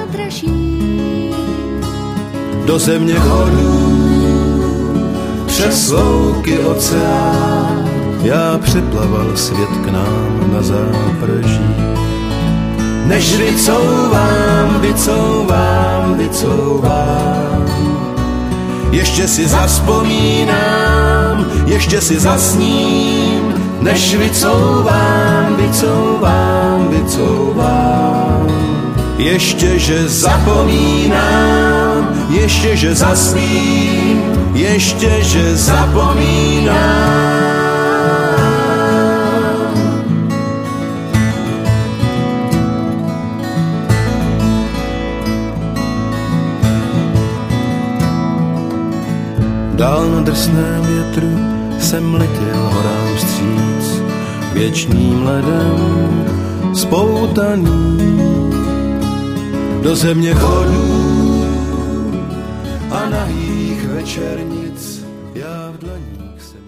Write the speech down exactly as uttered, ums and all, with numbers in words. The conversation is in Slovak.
nádraží. Do země chodů, přes louky oceán, já přeplaval svět k nám na zápraží. Než vycouvám, vycouvám, vycouvám, ještě si zaspomínám, ještě si zasním. Než vycouvám, vycouvám, vycouvám, ještě že zapomínám, ještě že zasním, ještě že zapomínám. Dál na drsném větru jsem letěl horám vstříc, věčným ledem spoutaný. Do země chodů a nahých večernic já v dlaních jsem